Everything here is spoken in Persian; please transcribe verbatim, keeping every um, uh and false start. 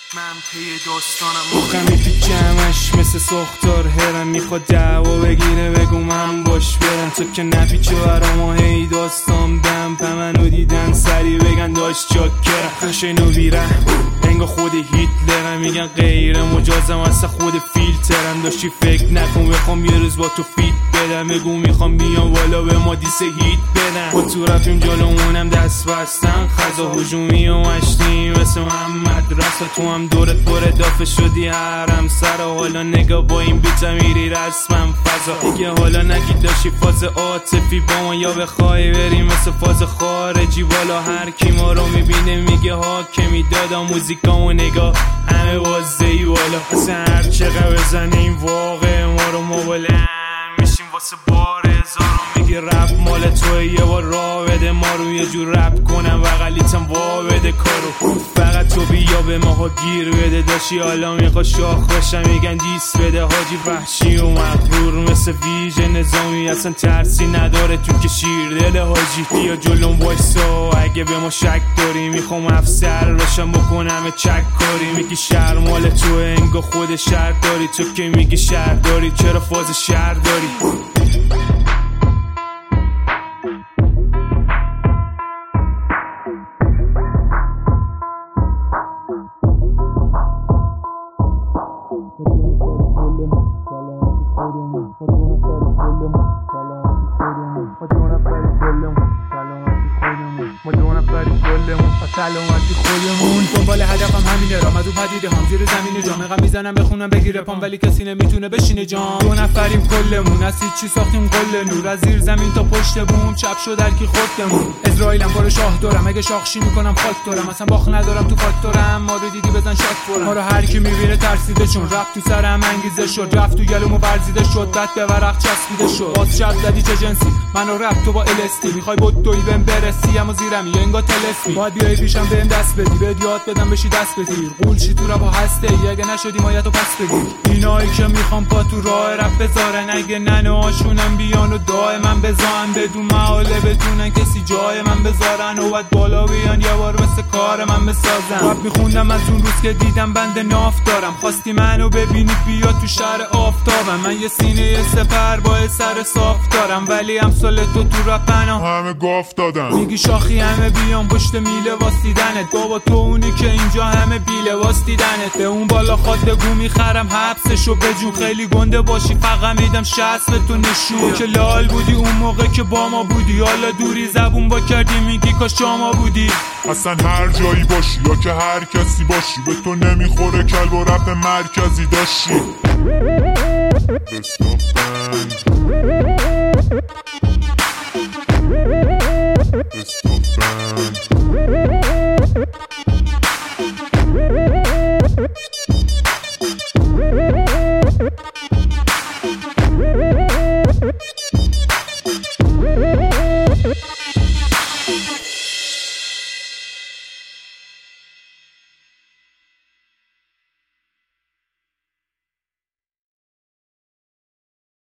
من پی داستانم مخمی پی جمعش مثل سختار هرم میخواد دعوا بگیره بگو من باش برم تو که نپیچه برام هی داستان دم پمنو دیدن سری بگن داشت جاکرم خشنو بیرم انگا خود هیتلرم میگن غیر مجازم اصلا خود فیلترم داشتی فکر نکن بخوام یه روز با تو فیت بدم بگو میخوام بیام والا به ما دیسه هیت بدم با تو رفتیم جلومونم دست بستن خزا هجومی و مشتیم مثل محمد رسا تو هم دورت پر اضافه شدی حرم سر حالا نگاه با این بیتا میری رسمم فضا دیگه حالا نگید داشتی فاز عاطفی با ما یا بخوای بریم مثل فاز خارجی والا هر کی ما رو میبینه میگه حاکمی دادا موزیکامو نگاه همه بازهی والا اصلا هر چقدر بزنه این واقع ما رو مبالم میشیم واسه بار هزارو میگی رپ مال توه یه بار را بده ما رو یه جور رپ کنم و غلیتم وا بده کارو فقط تو بیا به ماها گیر بده داشتی حالا میخوا شاخ باشم میگن دیس بده حاجی وحشی و مغرور مثل ویژه نظامی اصلا ترسی نداره تو که شیر دل حاجی بیا جلوم وایسا اگه به ما شک داری میخوام افسر بشم بکنم چک کاری میگی شهر مال توه انگا خود شهر داری تو که میگی شهر داری چرا فاز شهر داری سلامتی خودمون دنبال هدفم همینه رام از اون پدیده هم زیر زمین جامعه میزنم بخونم بگیره پام ولی کسی نمیتونه بشینه جام دو نفریم کلمون از هیچی ساختیم قله نور از زیر زمین تا پشت بوم چپ شد در کی خودمون اسرائیلم بار شاه دارم اگه شاخشی میکنم خاک دارم اصلا باخ ندارم تو فاکتورم ما رو دیدی بزن شاک فورم ما رو هر کی میبینه ترسیده چون رفت تو سرم انگیزه شد رفت تو گلومو ورزیده شد بعد به ورق چسبیده شد باز شب زدی چه جنسی منو رفت تو با الستی میخوای بدوی بهم برسی اما زیرم یا انگا تلسمی باید بیای پیشم بهم دست بدی بهت یاد بدم بشی دست بگیر قولشی تو رفا هسته ای اگه نشدی مایتو پس بگیر اینایی که میخوام پا تو راه رفت بذارن اگه ننهاشونم بیان و دائما بزان بدون محاله بتونن کسی جای من بذارن و بعد بالا بیان یه بار مثل کار من بسازن رب میخوندم از اون روز که دیدم بند ناف دارم خواستی منو ببینی بیا تو شهر آفتابم من یه سینه سپر با سر صاف دارم ولی امثال تو تو رپنا همه گاف دادن میگی شاخی همه بیان پشت میله واسیدنت بابا تو اونی که اینجا همه بیله واسیدنت به اون بالا خادگو میخرم حبسشو بجون خیلی گنده باشی فقط میدم شست به تو نشون که لال بودی اون موقع که با ما بودی حالا دوری زبون با کردی میگی کاش شما بودی اصلا هر جایی باشی یا که هر کسی باشی به تو نمیخوره کلب و رپ مرکزی داشتی We'll be right back.